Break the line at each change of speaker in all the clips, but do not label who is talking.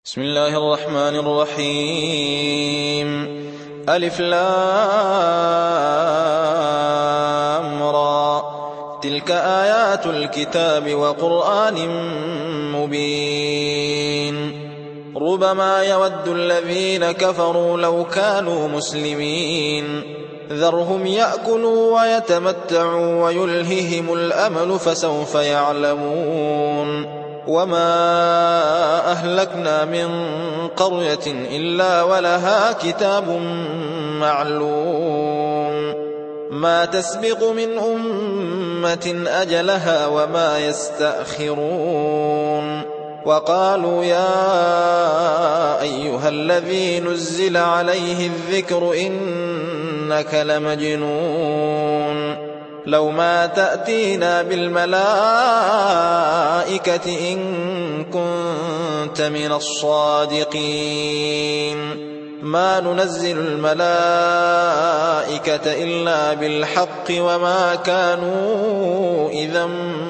بسم الله الرحمن الرحيم. ألف لام را، تلك آيات الكتاب وقرآن مبين. ربما يود الذين كفروا لو كانوا مسلمين، ذرهم يأكلوا ويتمتعوا ويلههم الأمل فسوف يعلمون. وما أهلكنا من قرية إلا ولها كتاب معلوم، ما تسبق من أمة أجلها وما يستأخرون. وقالوا يا أيها الذي نزل عليه الذكر إنك لمجنون، لو ما تأتينا بالملائكة إن كنت من الصادقين، ما ننزل الملائكة إلا بالحق وما كانوا إذا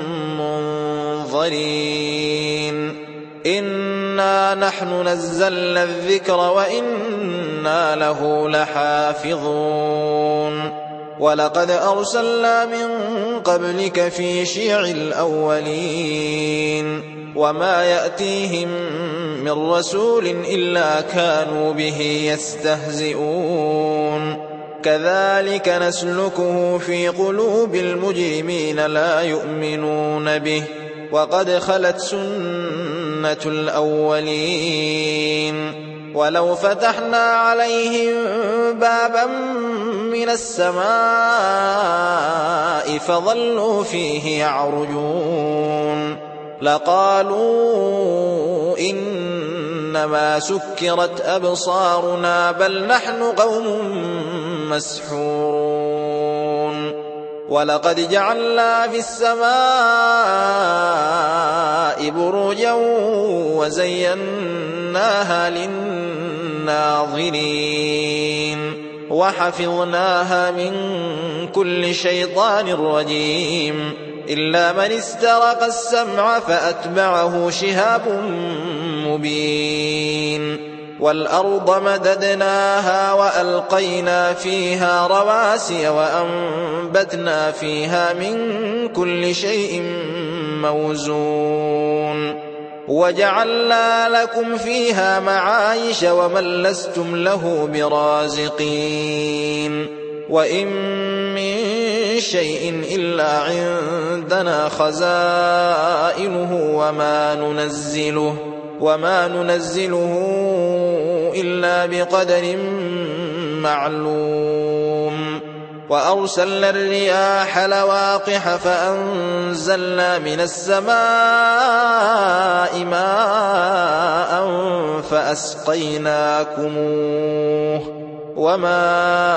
منظرين. إنا نحن نزلنا الذكر وإنا له لحافظون. ولقد أرسلنا من قبلك في شيع الأولين، وما يأتيهم من رسول إلا كانوا به يستهزئون. كذلك نسلكه في قلوب المجرمين لا يؤمنون به، وقد خلت سنة الأولين. ولو فتحنا عليهم بابا من السماء فظلوا فيه يعرجون لقالوا إنما سكرت أبصارنا بل نحن قوم مسحورون. ولقد جعلنا في السماء بروجا وزيناها للناظرين وحفظناها من كل شيطان رجيم إلا من استرق السمع فأتبعه شهاب مبين. والأرض مددناها وألقينا فيها رواسي وأنبتنا فيها من كل شيء موزون وجعلنا لكم فيها معايش ومن لستم له برازقين. وإن من شيء إلا عندنا خزائنه وما ننزله إلا بقدر معلوم. وأرسلنا الرياح لواقح فأنزلنا من السماء ماء فأسقيناكموه وما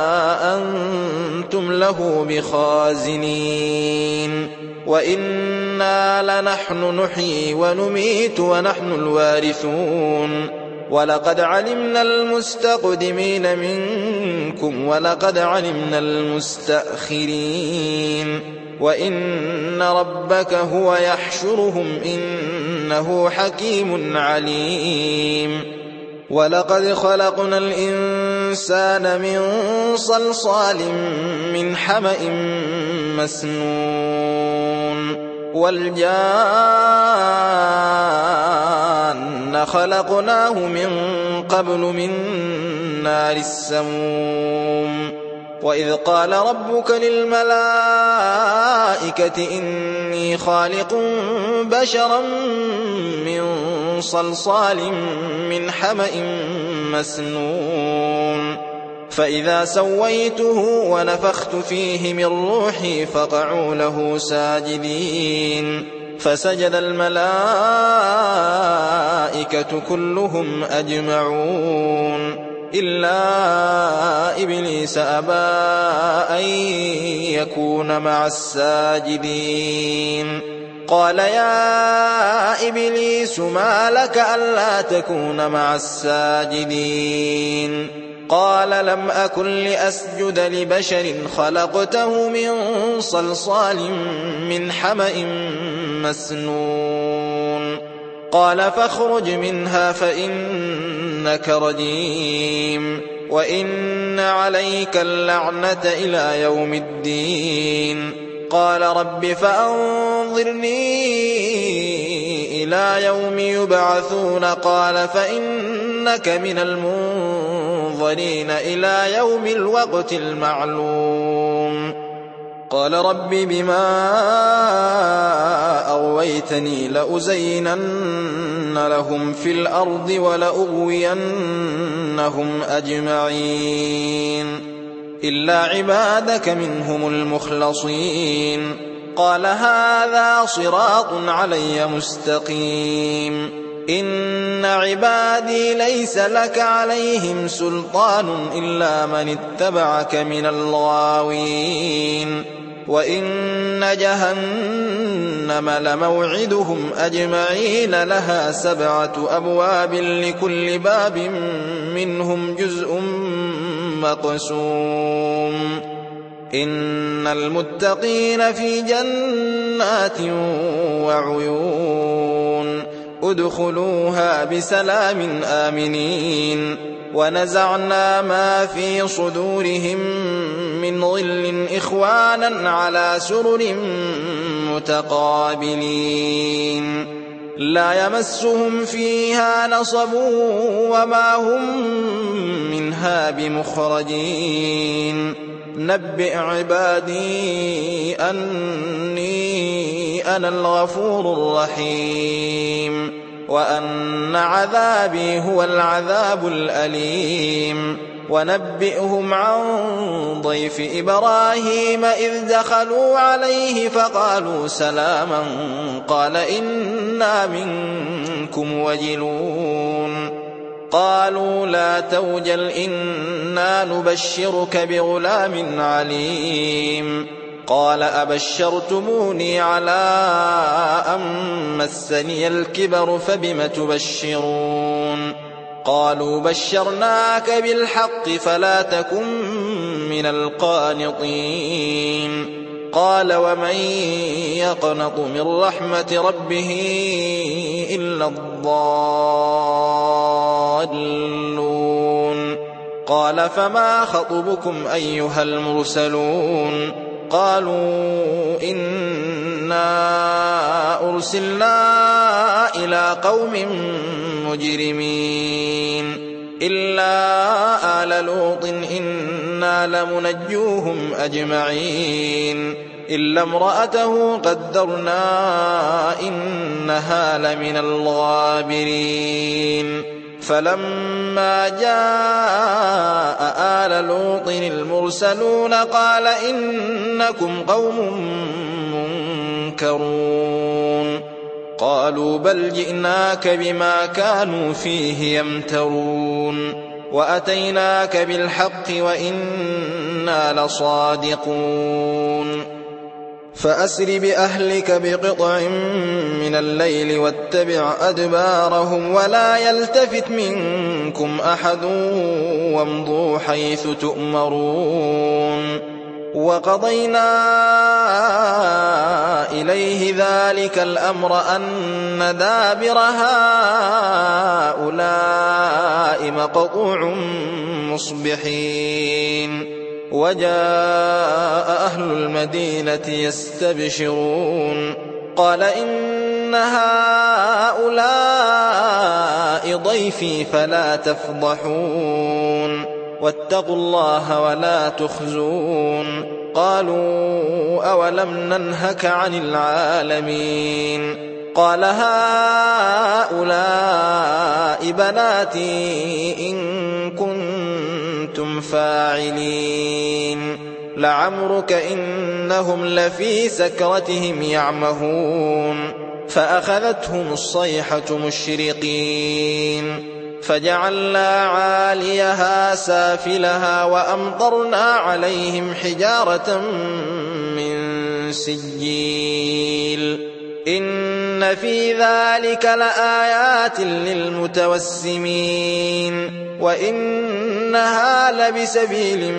أنتم له بخازنين. وإنا لنحن نحيي ونميت ونحن الوارثون. ولقد علمنا المستقدمين منكم ولقد علمنا المستأخرين. وإن ربك هو يحشرهم إنه حكيم عليم. ولقد خلقنا الإنسان من صلصال من حمأ مسنون والجان خلقناه من قبل من نار السموم. وإذ قال ربك للملائكة إني خالق بشرا من صلصال من حمأ مسنون فإذا سويته ونفخت فيه من روحي فقعوا له ساجدين فسجد الملائكة كلهم أجمعون إلا إبليس أبى أن يكون مع الساجدين. قال يا إبليس ما لك ألا تكون مع الساجدين؟ قال لم أكن لأسجد لبشر خلقته من صلصال من حمأ مسنون قال فاخرج منها فإنك رجيم وإن عليك اللعنة إلى يوم الدين. قال رب فأنظرني إلى يوم يبعثون. قال فإنك من المنظرين إلى يوم الوقت المعلوم. قال رب بما أغويتني لأزينن لهم في الأرض ولأغوينهم أجمعين إلا عبادك منهم المخلصين. قال هذا صراط علي مستقيم. إن عبادي ليس لك عليهم سلطان إلا من اتبعك من الغاوين. وإن جهنم لموعدهم أجمعين لها 7 أبواب لكل باب منهم جزء مقسوم. إن المتقين في جنات وعيون ادخلوها بسلام آمنين. ونزعنا ما في صدورهم من غل إخوانا على سرر متقابلين لا يمسهم فيها نصب وما هم منها بمخرجين. نبئ عبادي أني أنا الغفور الرحيم وأن عذابي هو العذاب الأليم. ونبئهم عن ضيف إبراهيم إذ دخلوا عليه فقالوا سلاما قال إنا منكم وجلون. قالوا لا توجل إنا نبشرك بغلام عليم. قال أبشرتموني على أن مسني الكبر فبم تبشرون. قالوا بشرناك بالحق فلا تكن من القانطين. قال ومن يقنط من رحمة ربه إلا الضالون. قال فما خطبكم أيها المرسلون؟ قالوا إنا أرسلنا إلى قوم مجرمين إلا آل لوط إنا لمنجوهم أجمعين إلا امرأته قدرنا إنها لمن الغابرين. فلما جاء آل لوط المرسلون قال إنكم قوم منكرون. قالوا بل جئناك بما كانوا فيه يمترون وأتيناك بالحق وإنا لصادقون. فأسر بأهلك بقطع من الليل واتبع أدبارهم ولا يلتفت منكم أحد وامضوا حيث تؤمرون. وقضينا إليه ذلك الأمر أن دابر هؤلاء مقطوع مصبحين. وجاء أهل المدينة يستبشرون قال إن هؤلاء ضيفي فلا تفضحون واتقوا الله ولا تخزون. قالوا أولم ننهك عن العالمين؟ قال هؤلاء بناتي إن كنتم فاعلين. لعمرك إنهم لفي سكرتهم يعمهون. فأخذتهم الصيحة مشرقين فجعلنا عاليها سافلها وأمطرنا عليهم حجارة من سجيل. إن في ذلك لآيات للمتوسمين وإنها لبسبيل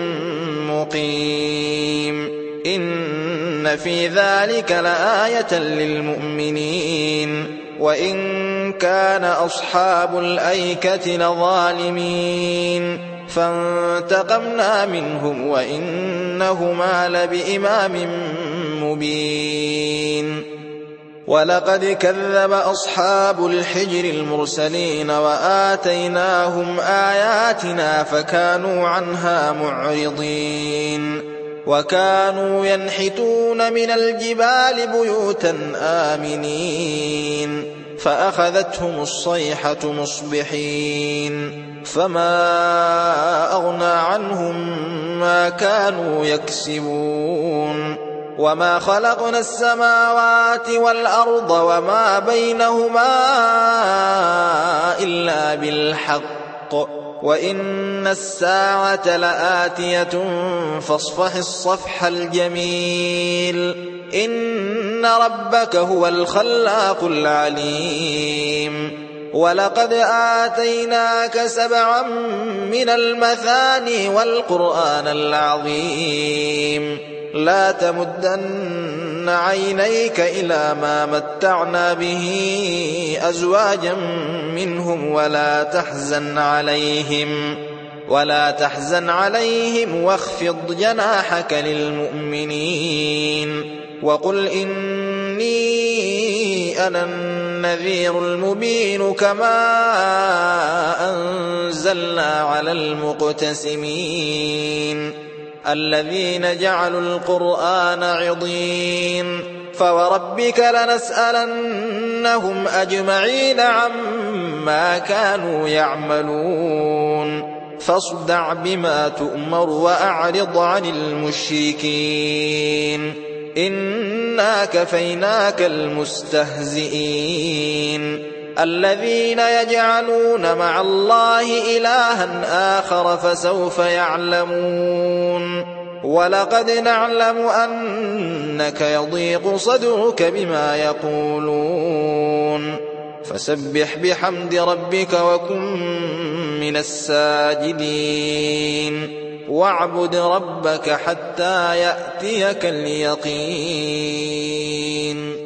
مقيم. إن في ذلك لآية للمؤمنين وإن كان أصحاب الأيكة لظالمين فانتقمنا منهم وإنهما لبإمام مبين ولقد كذب أصحاب الحجر المرسلين وآتيناهم آياتنا فكانوا عنها معرضين وكانوا ينحتون من الجبال بيوتا آمنين فأخذتهم الصيحة مصبحين فما أغنى عنهم ما كانوا يكسبون وما خلقنا السماوات والأرض وما بينهما إلا بالحق وإن الساعة لآتية فاصفح الصفح الجميل إن ربك هو الخلاق العليم ولقد آتيناك 7 من المثاني والقرآن العظيم لا تمدن عينيك إلى ما متعنا به أزواجا منهم ولا تحزن عليهم واخفض جناحك للمؤمنين وقل إني أنا النذير المبين كما أنزلنا على المقتسمين الذين جعلوا القرآن عضين فوربك لنسألنهم أجمعين عما كانوا يعملون فاصدع بما تؤمر وأعرض عن المشركين إنا كفيناك المستهزئين الذين يجعلون مع الله إلها آخر فسوف يعلمون ولقد نعلم أنك يضيق صدرك بما يقولون فسبح بحمد ربك وكن من الساجدين واعبد ربك حتى يأتيك اليقين